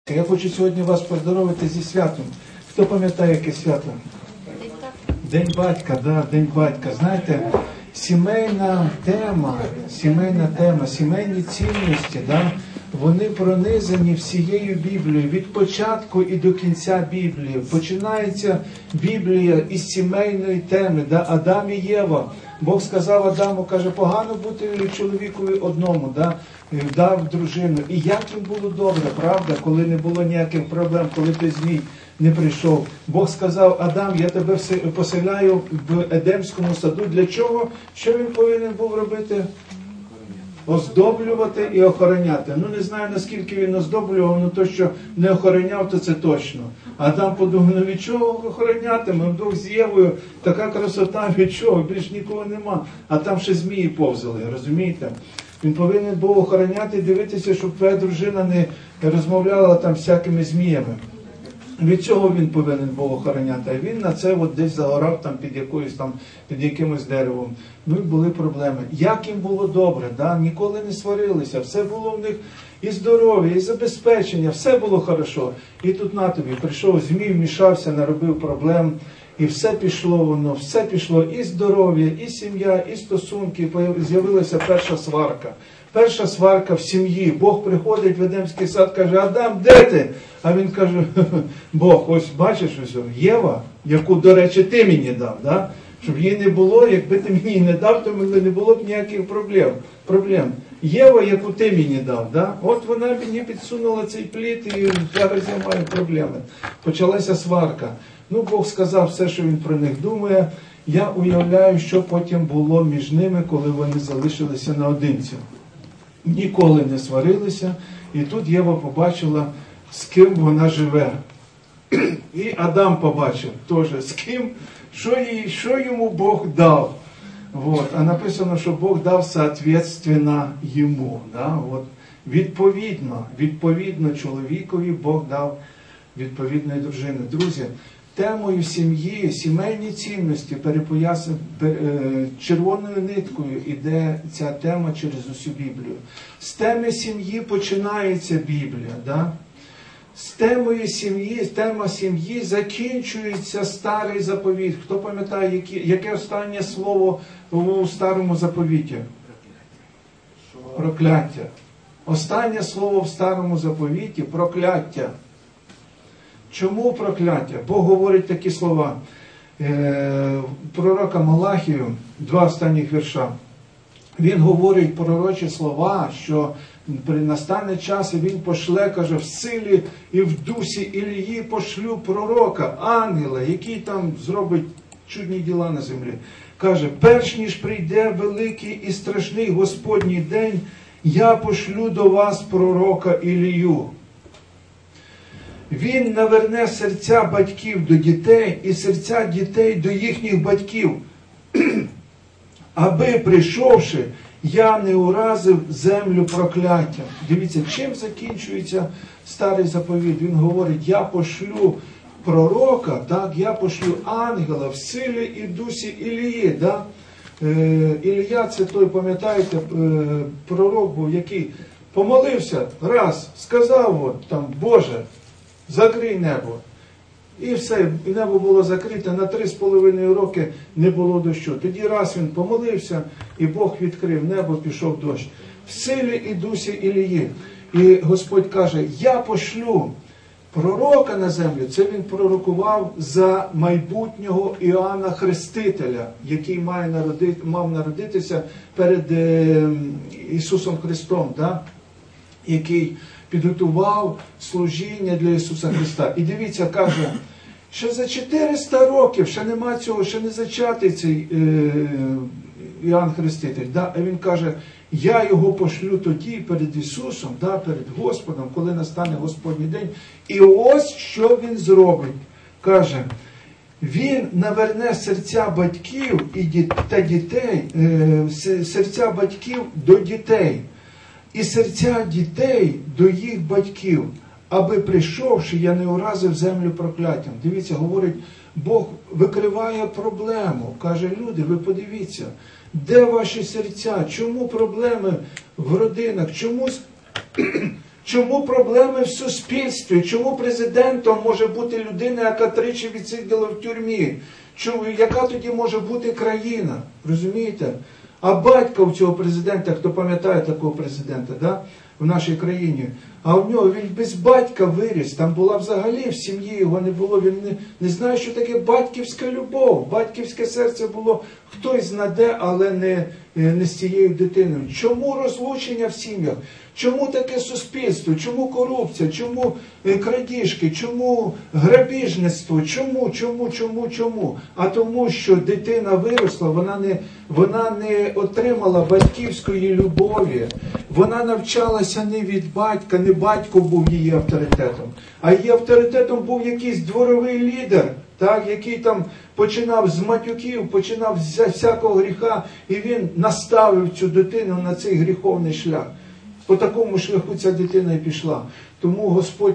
Я хочу сьогодні вас поздоровити зі святом. Хто пам'ятає, яке свято? День батька, да, День батька. Знаєте, сімейна тема, сімейні цінності, да, вони пронизані всією Біблією, від початку і до кінця Біблії. Починається Біблія із сімейної теми, да, Адам і Єва. Бог сказав Адаму, каже, погано бути чоловікові одному, да, дав дружину. І як їм було добре, правда, коли не було ніяких проблем, коли той змій не прийшов. Бог сказав, Адам, я тебе поселяю в Едемському саду. Для чого? Що він повинен був робити? Оздоблювати і охороняти. Ну, не знаю, наскільки він оздоблював, але то, що не охороняв, то це точно. Адам подумав, ну від чого охороняти? Ми вдвох з Євою, така красота, від чого? Більш нікого нема. А там ще змії повзали, розумієте? Він повинен був охороняти і дивитися, щоб твоя дружина не розмовляла там всякими зміями. Від цього він повинен був охороняти, а він на це от десь загорав там під якимось деревом. Ну і були проблеми. Як їм було добре, да? Ніколи не сварилися, все було в них і здоров'я, і забезпечення, все було хорошо. І тут на тобі прийшов змій, вмішався, наробив проблем, і все пішло воно, все пішло, і здоров'я, і сім'я, і стосунки, з'явилася перша сварка. Перша сварка в сім'ї. Бог приходить в Едемський сад, каже, Адам, де ти? А він каже, Бог, ось бачиш, ось Єва, яку, до речі, ти мені дав, да? Щоб її не було, якби ти мені не дав, то не було б ніяких проблем. Єва, яку ти мені дав, да? От вона мені підсунула цей плід і зараз я маю проблеми. Почалася сварка. Ну, Бог сказав все, що він про них думає. Я уявляю, що потім було між ними, коли вони залишилися наодинці. Ніколи не сварилися. І тут Єва побачила, з ким вона живе. І Адам побачив теж, з ким, що йому Бог дав. Вот. А написано, що Бог дав соответственно йому. Да? От. Відповідно чоловікові Бог дав відповідної дружини. Друзі, темою сім'ї, сімейні цінності, червоною ниткою іде ця тема через усю Біблію. З теми сім'ї починається Біблія. Да? З темою сім'ї, тема сім'ї закінчується Старий Заповіт. Хто пам'ятає, яке останнє слово у Старому Заповіті? Прокляття. Останнє слово в Старому Заповіті – прокляття. Чому прокляття? Бог говорить такі слова. Пророка Малахію, 2 останніх вірша. Він говорить пророчі слова, що настане час, і він пошле, каже, в силі і в дусі Ілії пошлю пророка, ангела, який там зробить чудні діла на землі. Каже, перш ніж прийде великий і страшний Господній день, я пошлю до вас пророка Ілію. Він наверне серця батьків до дітей і серця дітей до їхніх батьків, аби, прийшовши, я не уразив землю прокляттям. Дивіться, чим закінчується Старий Заповіт? Він говорить, я пошлю пророка, так, я пошлю ангела в силі і дусі Ілії. Да? Ілія, це той, пам'ятаєте, пророк був, який помолився, раз, сказав, от, там, Боже, закрий небо. І все, і небо було закрите, на 3,5 роки не було дощу. Тоді раз він помолився, і Бог відкрив небо, пішов дощ. В силі і дусі Ілії. І Господь каже, я пошлю пророка на землю. Це він пророкував за майбутнього Іоанна Хрестителя, який мав народитися перед Ісусом Христом, да? Який підготував служіння для Ісуса Христа. І дивіться, каже, що за 400 років, ще нема цього, ще не зачатий цей Іоанн Хреститель. Да? А він каже, я його пошлю тоді перед Ісусом, да, перед Господом, коли настане Господній день. І ось що він зробить. Каже, він наверне серця батьків та дітей, серця батьків до дітей. І серця дітей до їх батьків, аби, прийшовши, я не уразив землю прокляттям. Дивіться, говорить, Бог викриває проблему. Каже, люди, ви подивіться, де ваші серця? Чому проблеми в родинах? Чому проблеми в суспільстві? Чому президентом може бути людина, яка 3 відсиділа в тюрмі? Яка тоді може бути країна? Розумієте? А батько у цього президента, хто пам'ятає такого президента, да? В нашій країні, а в нього він без батька виріс, там була взагалі в сім'ї його не було, він не знає, що таке батьківська любов, батьківське серце було, хтось знаде, але не з цією дитиною. Чому розлучення в сім'ях? Чому таке суспільство? Чому корупція? Чому крадіжки? Чому грабіжництво? Чому? А тому, що дитина виросла, вона не отримала батьківської любові. Вона навчалася не від батька, не батько був її авторитетом, а її авторитетом був якийсь дворовий лідер, так, який там починав з матюків, починав з всякого гріха, і він наставив цю дитину на цей гріховний шлях. По такому шляху ця дитина і пішла. Тому Господь...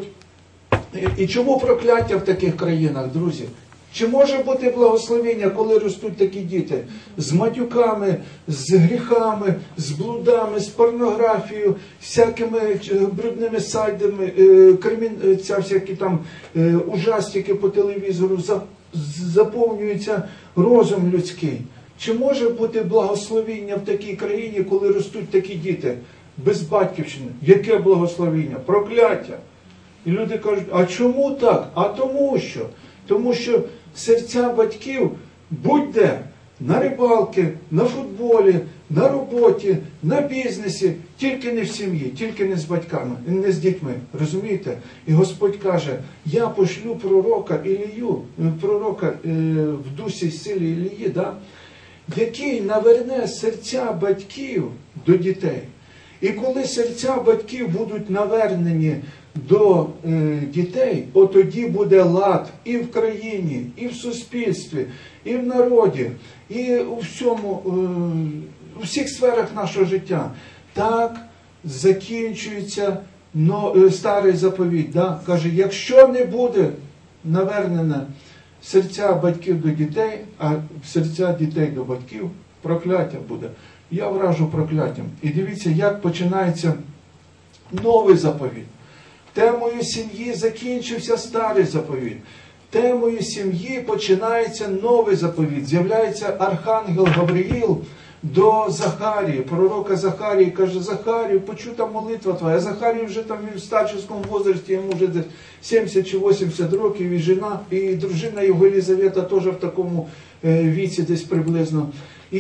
І чому прокляття в таких країнах, друзі? Чи може бути благословення, коли ростуть такі діти? З матюками, з гріхами, з блудами, з порнографією, всякими брудними сайтами, всякі там ужастики по телевізору, заповнюється розум людський. Чи може бути благословення в такій країні, коли ростуть такі діти? Без батьківщини. Яке благословення? Прокляття. І люди кажуть, а чому так? А тому що серця батьків будь-де, на рибалки, на футболі, на роботі, на бізнесі, тільки не в сім'ї, тільки не з батьками, не з дітьми. Розумієте? І Господь каже, я пошлю пророка Ілію, пророка в дусі й силі Ілії, да? Який наверне серця батьків до дітей. І коли серця батьків будуть навернені до дітей, от тоді буде лад і в країні, і в суспільстві, і в народі, і у всіх сферах нашого життя. Так закінчується старий заповідь. Да? Каже, якщо не буде навернене серця батьків до дітей, а серця дітей до батьків, прокляття буде. Я вражу прокляттям. І дивіться, як починається новий заповідь. Темою сім'ї закінчився старий заповідь. Темою сім'ї починається новий заповідь. З'являється архангел Гавриїл до Захарії, пророка Захарії, каже, Захарію, почута молитва твоя. Захарій вже там в старческому возрасті, йому вже 70 чи 80 років, і дружина його Єлизавета теж в такому віці десь приблизно. І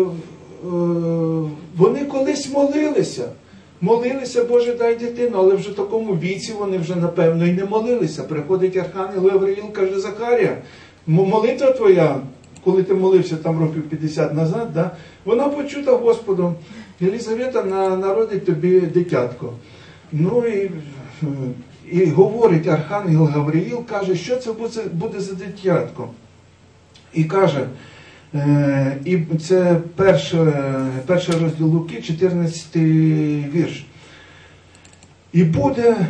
вони колись молилися, Боже, дай дитину, але вже в такому віці вони вже, напевно, і не молилися. Приходить архангел Гавриїл, каже, Захарія, молитва твоя, коли ти молився там років 50 назад, да, вона почута Господом. Єлизавета народить тобі дитятко. Ну і говорить архангел Гавриїл, каже, що це буде за дитятко. І каже, і це перший розділ Луки, 14 вірш. І буде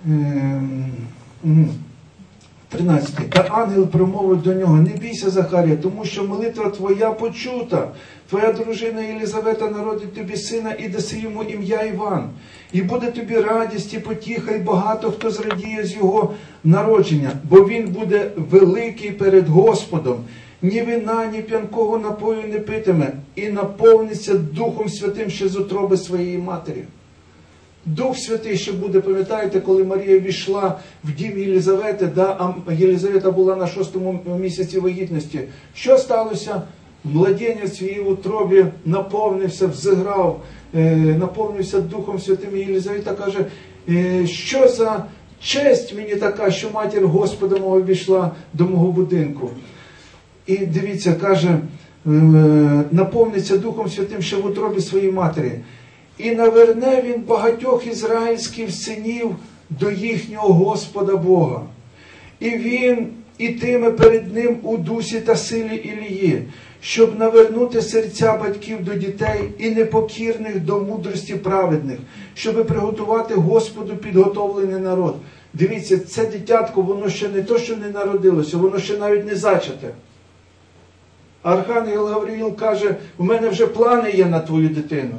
13. Та ангел промовив до нього, не бійся, Захарія, тому що молитва твоя почута. Твоя дружина Єлизавета народить тобі сина і даси йому ім'я Іван. І буде тобі радість і потіха, і багато хто зрадіє з його народження, бо він буде великий перед Господом. Ні вина, ні п'янкого напою не питиме, і наповниться Духом Святим ще з утроби своєї матері. Дух Святий ще буде, пам'ятаєте, коли Марія війшла в дім Єлизавети, да, а Єлизавета була на 6-му місяці вагітності. Що сталося? Младенець в її утробі наповнився, взиграв, наповнився Духом Святим. І Єлизавета каже, що за честь мені така, що матір Господа мого війшла до мого будинку. І дивіться, каже, наповниться Духом Святим ще в утробі своєї матері. І наверне він багатьох ізраїльських синів до їхнього Господа Бога. І він ітиме перед ним у дусі та силі Ілії, щоб навернути серця батьків до дітей і непокірних до мудрості праведних, щоб приготувати Господу підготовлений народ. Дивіться, це дитятко, воно ще не то, що не народилося, воно ще навіть не зачате. Архангел Гавриїл каже, у мене вже плани є на твою дитину.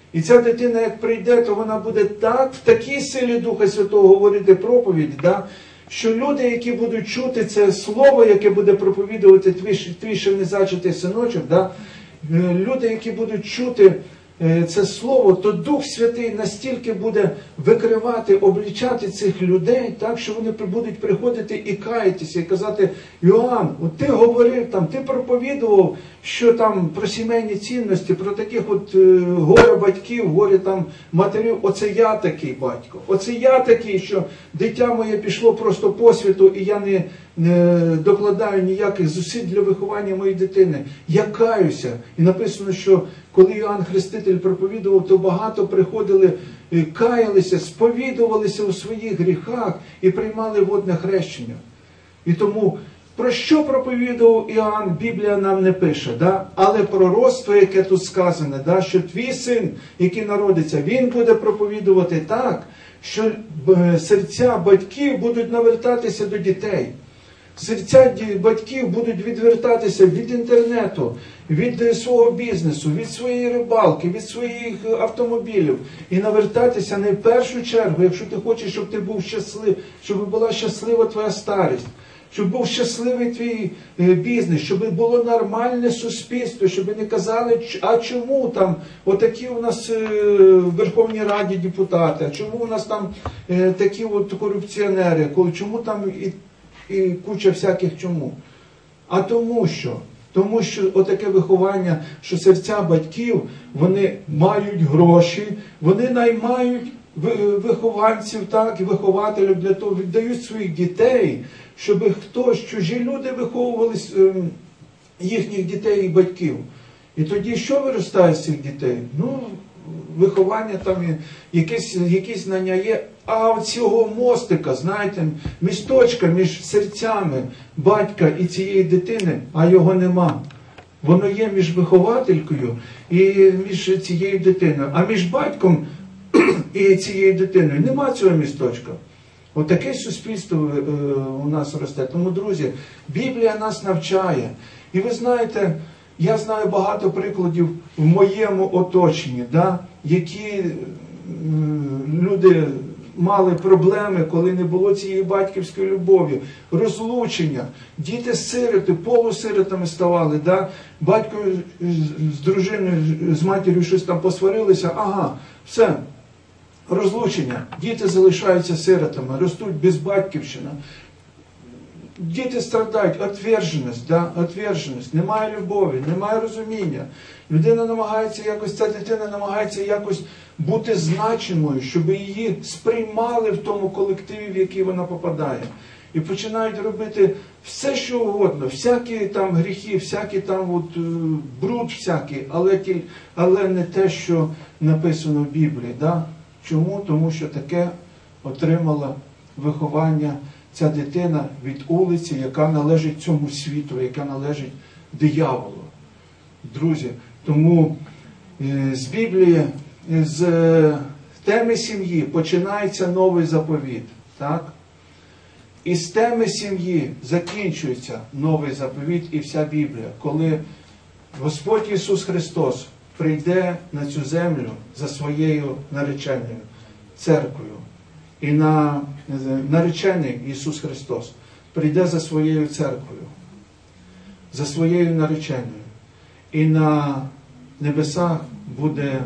І ця дитина, як прийде, то вона буде так, в такій силі Духа Святого говорити проповідь, да, що люди, які будуть чути це слово, яке буде проповідувати твій ще не зачатий синочок, да, люди, які будуть чути це слово, то Дух Святий настільки буде викривати, обличати цих людей, так, що вони будуть приходити і каятися, і казати: Йоанн, от ти говорив там, ти проповідував, що там про сімейні цінності, про таких от горе батьків, горе там матерів, оце я такий батько, оце я такий, що дитя моє пішло просто по світу, і я не докладаю ніяких зусиль для виховання моєї дитини. Я каюся. І написано, що коли Іоанн Хреститель проповідував, то багато приходили, каялися, сповідувалися у своїх гріхах і приймали водне хрещення. І тому, про що проповідував Іоанн, Біблія нам не пише, да? Але пророцтво, яке тут сказане, да? Що твій син, який народиться, він буде проповідувати так, що серця батьків будуть навертатися до дітей. Серця батьків будуть відвертатися від інтернету, від свого бізнесу, від своєї рибалки, від своїх автомобілів. І навертатися не в першу чергу, якщо ти хочеш, щоб ти був щасливий, щоб була щаслива твоя старість, щоб був щасливий твій бізнес, щоб було нормальне суспільство, щоб не казали, а чому там отакі у нас в Верховній Раді депутати, а чому у нас там такі от корупціонери, чому там і куча всяких чому. А тому що отаке виховання, що серця батьків, вони мають гроші, вони наймають вихованців, так, і вихователів для того, віддають своїх дітей, щоб хтось, чужі люди виховували їхніх дітей і батьків. І тоді що виростає з цих дітей? Ну, виховання там, якісь знання є, а от цього мостика, знаєте, місточка між серцями батька і цієї дитини, а його нема. Воно є між вихователькою і між цією дитиною. А між батьком і цією дитиною нема цього місточка. Отаке суспільство у нас росте. Тому, друзі, Біблія нас навчає. І ви знаєте, я знаю багато прикладів в моєму оточенні, да, які люди мали проблеми, коли не було цієї батьківської любові, розлучення, діти-сироти, полусиротами ставали, да? Батько з дружиною, з матір'ю щось там посварилися, ага, все, розлучення, діти залишаються сиротами, ростуть без батьківщини. Діти страдають, отверженість, да? Отверженість, немає любові, немає розуміння. Людина намагається якось, ця дитина намагається якось бути значимою, щоб її сприймали в тому колективі, в який вона попадає. І починають робити все, що угодно, всякі там гріхи, всякі там от, бруд всякий, але не те, що написано в Біблії. Да? Чому? Тому що таке отримала виховання ця дитина від вулиці, яка належить цьому світу, яка належить дияволу. Друзі, тому з Біблії, з теми сім'ї починається новий заповіт. Так? І з теми сім'ї закінчується новий заповіт і вся Біблія, коли Господь Ісус Христос прийде на цю землю за своєю нареченою церквою. І наречений Ісус Христос прийде за своєю церквою, за своєю нареченою. І на небесах буде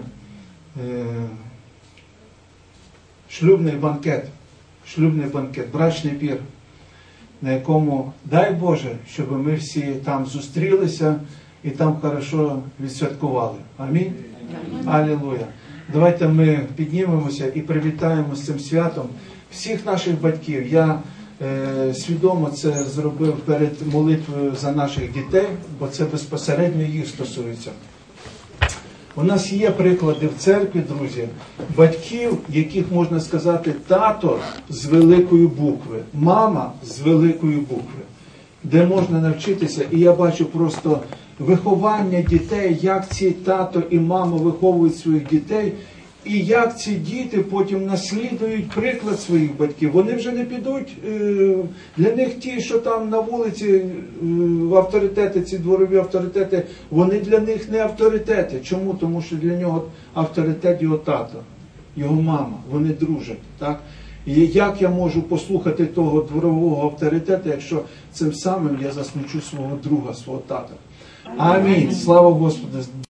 шлюбний банкет, брачний пір, на якому, дай Боже, щоб ми всі там зустрілися і там хорошо відсвяткували. Амінь? Алілуя. Давайте ми піднімемося і привітаємо з цим святом всіх наших батьків. Я свідомо це зробив перед молитвою за наших дітей, бо це безпосередньо їх стосується. У нас є приклади в церкві, друзі, батьків, яких можна сказати тато з великої букви, мама з великої букви, де можна навчитися. І я бачу просто виховання дітей, як ці тато і мама виховують своїх дітей. І як ці діти потім наслідують приклад своїх батьків. Вони вже не підуть, для них ті, що там на вулиці авторитети, ці дворові авторитети, вони для них не авторитети. Чому? Тому що для нього авторитет його тато, його мама, вони дружать. Так? І як я можу послухати того дворового авторитету, якщо цим самим я засмучу свого друга, свого тата? Амінь. Слава Господу.